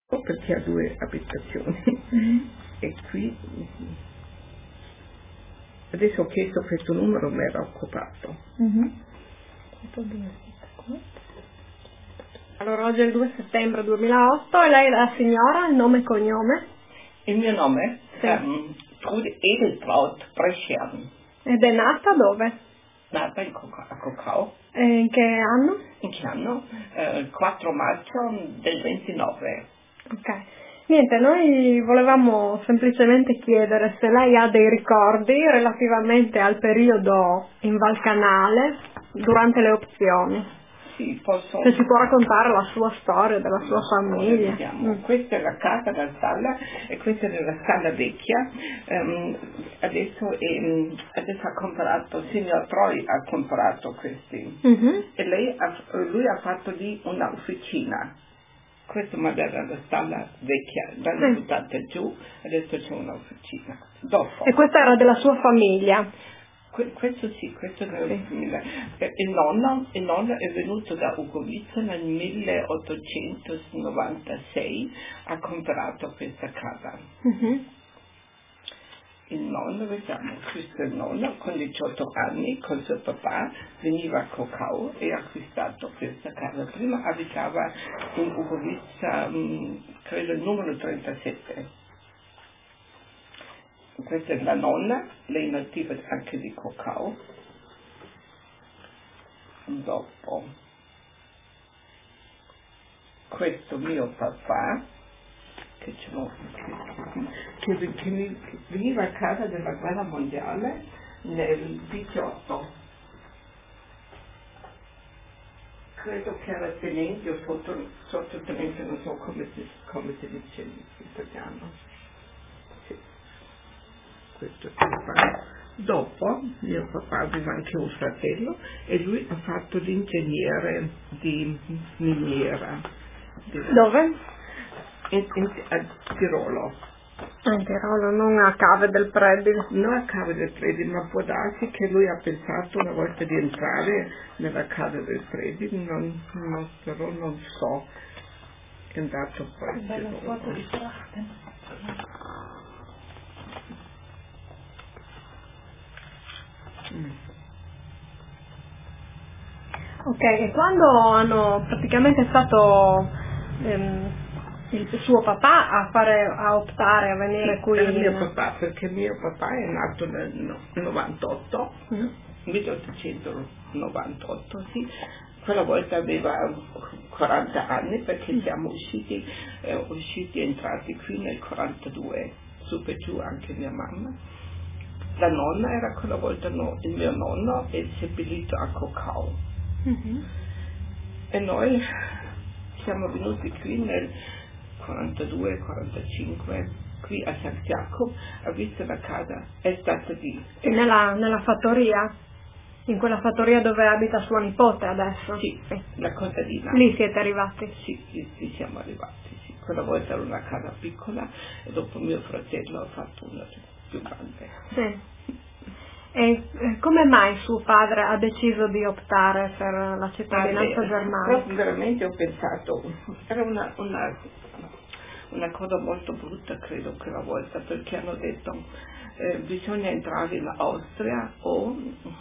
perché ha 2 abitazioni. E qui adesso ho chiesto questo numero, mi era occupato. Allora oggi è il 2 settembre 2008 e lei è la signora, il nome e cognome? Il mio nome Sì. è Trude Edeltraut Breschern. Ed è nata dove? Nata a Cocao. E in che anno? In che anno? 4 marzo del 29. Ok. Niente, noi volevamo semplicemente chiedere se lei ha dei ricordi relativamente al periodo in Valcanale durante le opzioni. Sì, posso. Se ci può raccontare la sua storia, della sua famiglia. Vediamo. Questa è la casa, la stalla, e questa è la stalla vecchia. Adesso ha comprato, il signor Troy ha comprato questi. E lui ha fatto lì una officina. Questa magari è la stalla vecchia, l'hanno buttata giù, adesso c'è un'officina. Dopo. E questa era della sua famiglia? Questo sì, questo è della famiglia. Il nonno è venuto da Ugovice nel 1896, ha comprato questa casa. Il nonno, vediamo, questo è il nonno, con 18 anni, con suo papà, veniva a Cocao e ha acquistato questa casa. Prima abitava in Ugovice, credo il numero 37. Questa è la nonna, lei è nativa anche di Cocao. Dopo, questo mio papà, che veniva a casa della guerra mondiale nel 18. Credo che era tenente o sottotenente, non so come si dice in italiano. Sì. Questo è il papà. Dopo mio papà aveva anche un fratello e lui ha fatto l'ingegnere di miniera. Dove? A Tirolo. In Tirolo, non a Cave del Predi. Non a Cave del Predi, ma può darsi che lui ha pensato una volta di entrare nella Cave del Predi, però non so, è andato poi. Bella foto di Trachten. Ok, e quando hanno praticamente stato il suo papà a optare a venire qui? Era mio papà, perché mio papà è nato nel 98, 1898, sì. Quella volta aveva 40 anni perché siamo usciti e entrati qui nel 42, su per giù anche mia mamma. La nonna era quella volta il mio nonno è seppellito a Cocao. E noi siamo venuti qui nel 42-45, qui a San Jacopo, ha visto la casa, è stata lì. Nella fattoria? In quella fattoria dove abita sua nipote adesso? Sì, la contadina. Lì siete arrivati? Sì, lì siamo arrivati, sì. Quella volta era una casa piccola e dopo mio fratello ha fatto una più grande. Sì. E come mai suo padre ha deciso di optare per la cittadinanza germanica? Però veramente ho pensato, era una cosa molto brutta credo quella volta, perché hanno detto bisogna entrare in Austria o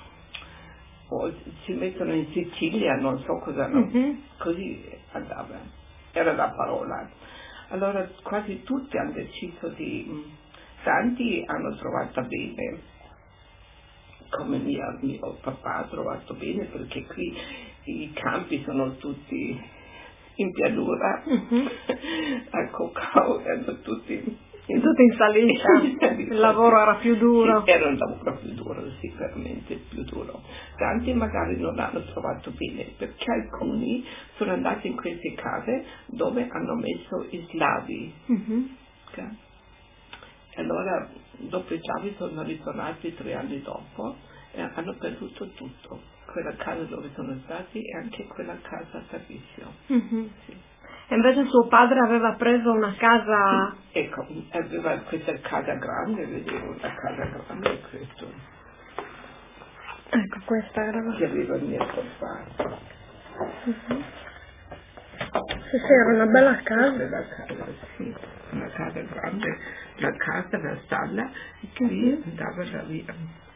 si mettono in Sicilia, non so cosa, così andava, era la parola. Allora quasi tutti hanno deciso tanti hanno trovato bene, come mio papà ha trovato bene, perché qui i campi sono tutti in pianura, a Cocao erano tutti in salita, il lavoro era più duro. Sì, era un lavoro più duro, sicuramente più duro. Tanti magari non hanno trovato bene, perché alcuni sono andati in queste case dove hanno messo i slavi. Okay? E allora dopo i slavi sono ritornati 3 anni dopo e hanno perduto tutto. Quella casa dove sono stati e anche quella casa a servizio. Sì. E invece suo padre aveva preso una casa... Sì, ecco, aveva questa casa grande, vedevo una casa grande, questo. Ecco, questa era la... Che aveva il mio papà. Sì, era una bella casa. Sì, una casa grande, la casa, la stalla, e qui andava la via.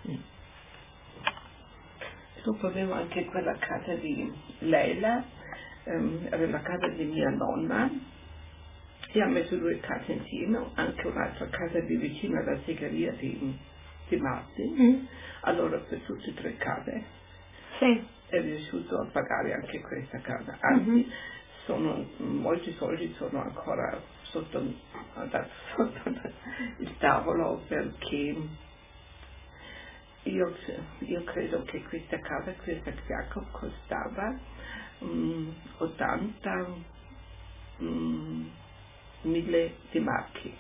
Dopo avevo anche quella casa di Leila, era la casa di mia nonna, e ha messo 2 case insieme, anche un'altra casa di vicino alla segheria di Martin. Allora per tutte e 3 case è riuscito a pagare anche questa casa, anzi molti soldi sono ancora sotto il tavolo, perché io credo che questa casa, questa Jacob, costava 80.000 di marchi.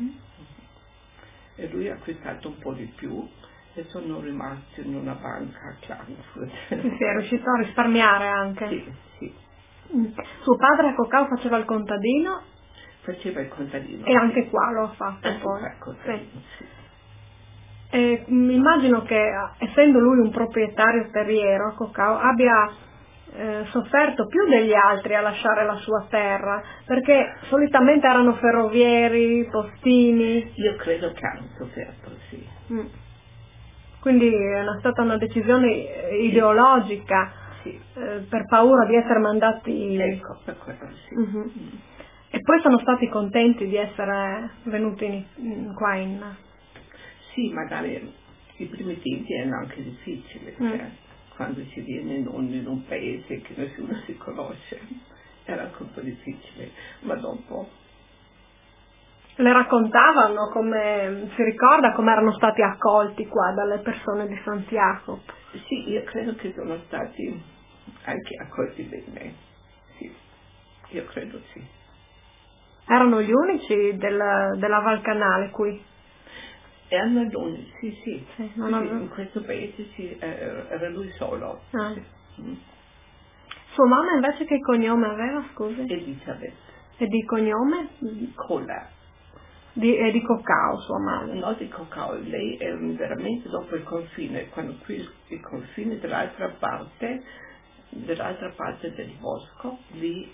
E lui ha acquistato un po' di più e sono rimasti in una banca a Klagenfurt. Sì, è riuscito a risparmiare anche. Sì. Suo padre a Cocao faceva il contadino? Faceva il contadino. E anche qua lo ha fatto anche poi. qua il contadino, sì. E immagino che, essendo lui un proprietario terriero a Cocao, abbia sofferto più degli altri a lasciare la sua terra, perché solitamente erano ferrovieri, postini. Io credo che hanno sofferto, sì. Quindi è stata una decisione ideologica, sì. Per paura di essere mandati. Ecco, per quello sì. E poi sono stati contenti di essere venuti qua in. Sì, magari i primi tempi erano anche difficili, quando si viene in un paese che nessuno si conosce, era anche un po' difficile, ma dopo. Le raccontavano come, si ricorda come erano stati accolti qua dalle persone di Santiago? Sì, io credo che sono stati anche accolti bene, sì, io credo sì. Erano gli unici della Val Canale qui? Erano gli unici, sì. In questo paese sì, era lui solo. Sì. Sua mamma invece che cognome aveva, scusi? Elisabeth. E di cognome? Cola. E di Cocao sua madre? No, di Cocao, lei è veramente dopo il confine, quando qui il confine dall'altra parte del bosco, lì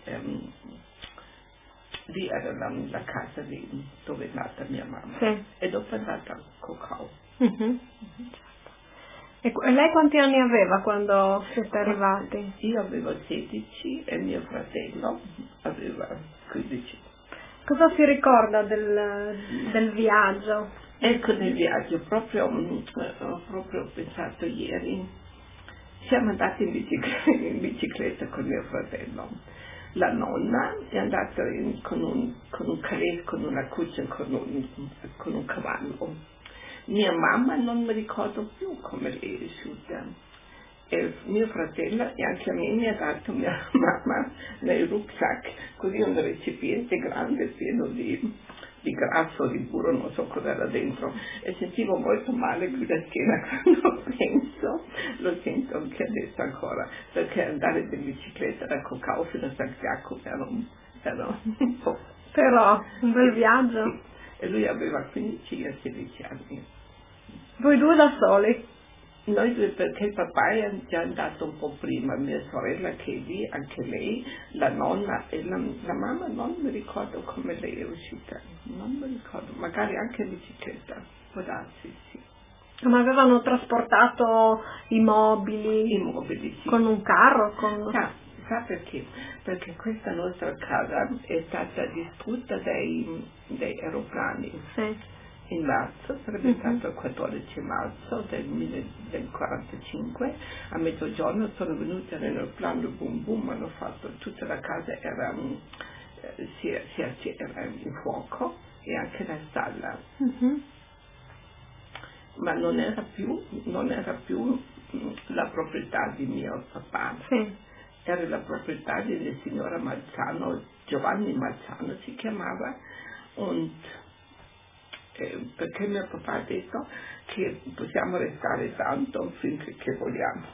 era la casa dove è nata mia mamma. Sì. E dopo è andata a Cocao. E lei quanti anni aveva quando siete arrivati? Io avevo 16 e mio fratello aveva 15. Cosa si ricorda del viaggio? Ecco, del viaggio, ho proprio pensato ieri, siamo andati in bicicletta con mio fratello. La nonna è andata con un calè, con una cuccia, con un cavallo. Mia mamma non mi ricordo più come lei è vissuta. E mio fratello e anche a me mi ha dato mia mamma nel rucksack, così un recipiente grande pieno di grasso, di burro, non so cosa era dentro, e sentivo molto male qui la schiena quando penso, lo sento anche adesso ancora, perché andare in bicicletta da Cocao fino a Santiago era un po'. Però, un bel viaggio. Sì. E lui aveva 15 e 16 anni. Voi due da soli? Noi due, perché il papà è già andato un po' prima, mia sorella che è lì, anche lei, la nonna e la mamma, non mi ricordo come lei è uscita, non mi ricordo, magari anche in bicicletta, può darsi, sì. Ma avevano trasportato i mobili? I mobili, sì. Con un carro? Sa perché? Perché questa nostra casa è stata distrutta dai aeroplani. Sì. In marzo, sarebbe stato il 14 marzo del 1945, a mezzogiorno sono venuti nell'aeroplano, boom boom, hanno fatto, tutta la casa era in fuoco e anche la stalla. Ma non era più la proprietà di mio papà, era la proprietà della signora Malzano, Giovanni Malzano si chiamava, perché mio papà ha detto che possiamo restare tanto finché vogliamo.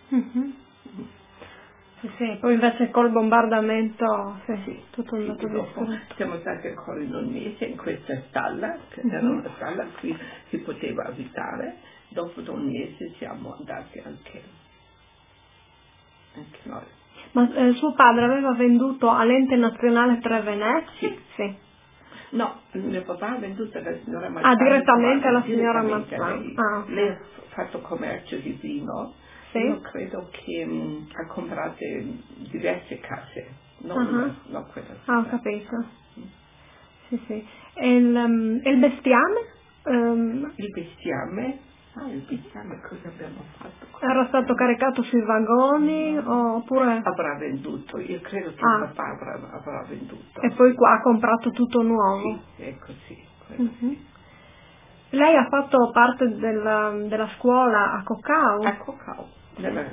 Sì, poi invece col bombardamento tutto è andato distrutto. Siamo stati ancora in un mese in questa stalla, che era una stalla qui si poteva abitare, dopo un mese siamo andati anche noi. Ma suo padre aveva venduto all'Ente Nazionale Tre Venezia? Sì. No, mio papà ha venduto alla signora Mazzani. Direttamente alla signora Mazzani. Lei ha fatto commercio di vino. Sì. Io credo che ha comprato diverse case, non quella. Ho capito. Sì, sì. E il bestiame? Il bestiame? Il bestiame cosa abbiamo fatto? Era stato caricato sui vagoni oppure... Avrà venduto, io credo che il papà avrà venduto. E poi qua ha comprato tutto nuovo? Sì, è così. Sì. Lei ha fatto parte della scuola a Cocao? A Cocao, nella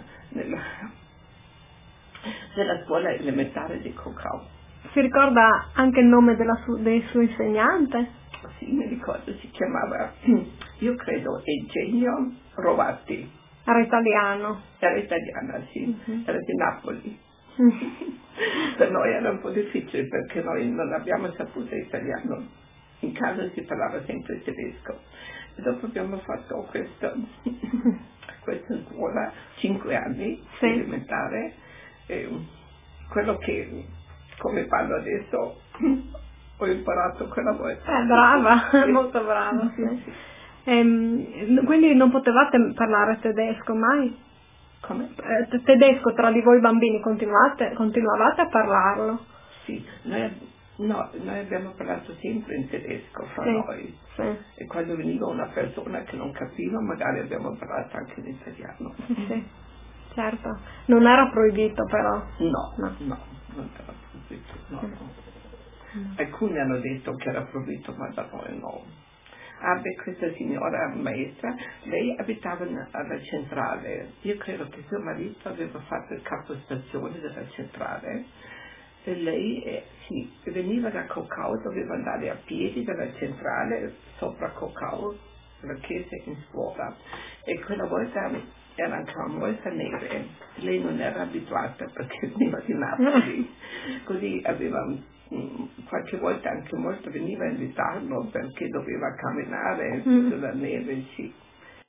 scuola elementare di Cocao. Si ricorda anche il nome del suo insegnante? Sì, mi ricordo, si chiamava, io credo, Eugenio Rovatti. Era italiano? Era italiana, sì, era di Napoli. Per noi era un po' difficile perché noi non abbiamo saputo italiano. In casa si parlava sempre tedesco. E dopo abbiamo fatto questa scuola, 5 anni, elementare. E quello che, come parlo adesso, ho imparato quella volta. Brava, molto brava. Sì. Quindi non potevate parlare tedesco mai? Come? Tedesco tra di voi bambini, continuavate a parlarlo? Sì, noi abbiamo parlato sempre in tedesco fra noi. Sì. E quando veniva una persona che non capiva, magari abbiamo parlato anche in italiano. Sì, certo. Non era proibito però? No, non era proibito, no. Alcuni hanno detto che era proibito, ma da noi no. Questa signora maestra, lei abitava alla centrale. Io credo che suo marito aveva fatto il capostazione della centrale e lei veniva da Cocao, doveva andare a piedi dalla centrale sopra Cocao, la chiesa in scuola. E quella volta erano molto nere, lei non era abituata perché veniva di Napoli, così aveva qualche volta anche molto veniva in ritardo perché doveva camminare sulla neve, sì.